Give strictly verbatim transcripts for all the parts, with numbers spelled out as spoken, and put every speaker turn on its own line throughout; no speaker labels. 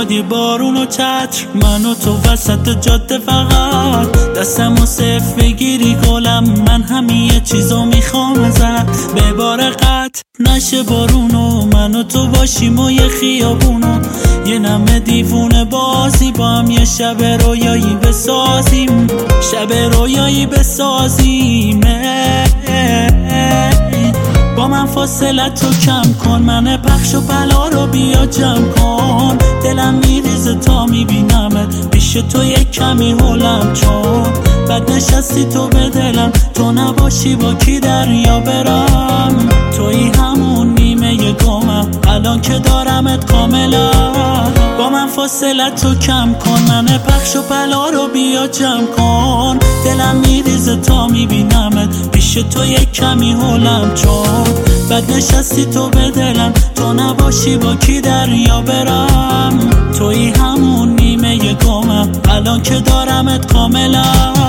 اومدی بارون و چتر، من و تو وسط جاده فقط دستمو صفر بگیری گلم، من همین یه چیزو میخوام ازت، به بار قطع نشه بارونو، من و تو باشیم و یه خیابونو، یه نمه دیوونه بازی با هم یه شب رویایی بسازیم، شب رویایی بسازیم. با من فاصلت رو کم کن، من پخش و بلا رو بیا جمع کن، دلم میریزه تا میبینمت پیش تو یک کمی هولم، چون بد نشستی تو به دلم، تو نباشی با کی دریا برم، توی همون نیمه گمم الان که دارمت کاملا. با من فاصلت رو کم کن، من پخش و بلا رو بیا جمع کن، دلم میریزه تا میبینمت پیش تو یک کمی هولم، چون بد نشستی تو به دلم، تو نباشی با کی دریا برم، توی همون نیمه گمم الان که دارمت کاملا.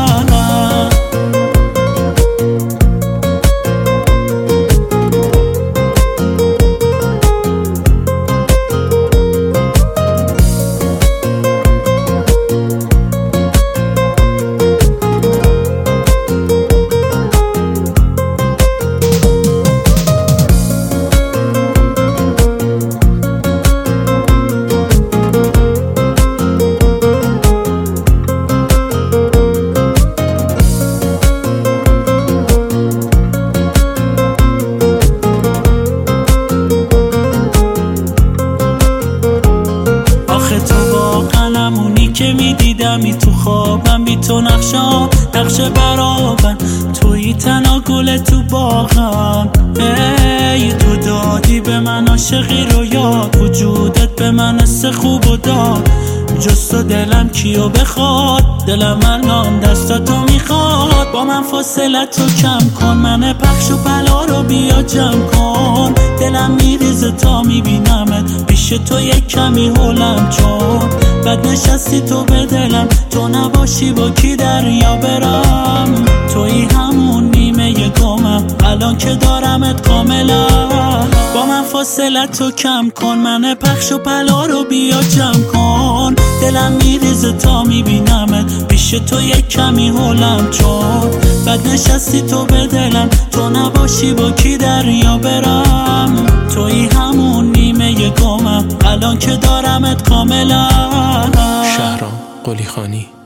که میدیدمی تو خوابم بی تو نقشا نقش برابر، توی تنها گل تو باغم، ای تو دادی به من عاشقی رو یاد، وجودت به من حس خوب و داد، جز تو دلم کیو بخواد، دلم الان دستاتو میخواد. با من فاصلت رو کم کن، من پخش و بلا رو بیا جمع کن، دلم میریزه تا میبینمت پیش تو یک کمی هولم، چون بد نشستی تو به دلم، تو نباشی با کی دریا برم، توی همون نیمه گمم الان که دارمت کاملا. با من فاصلت رو کم کن، من پخش و بلا رو بیا جمع کن، دلم میریزه تا میبینمت پیش تو یک کمی هولم، چون بد نشستی تو به دلم، تو نباشی با کی دریا برم، توی همون نیمه گمم الان که دارمت کاملا.
شهرام قلی خانی.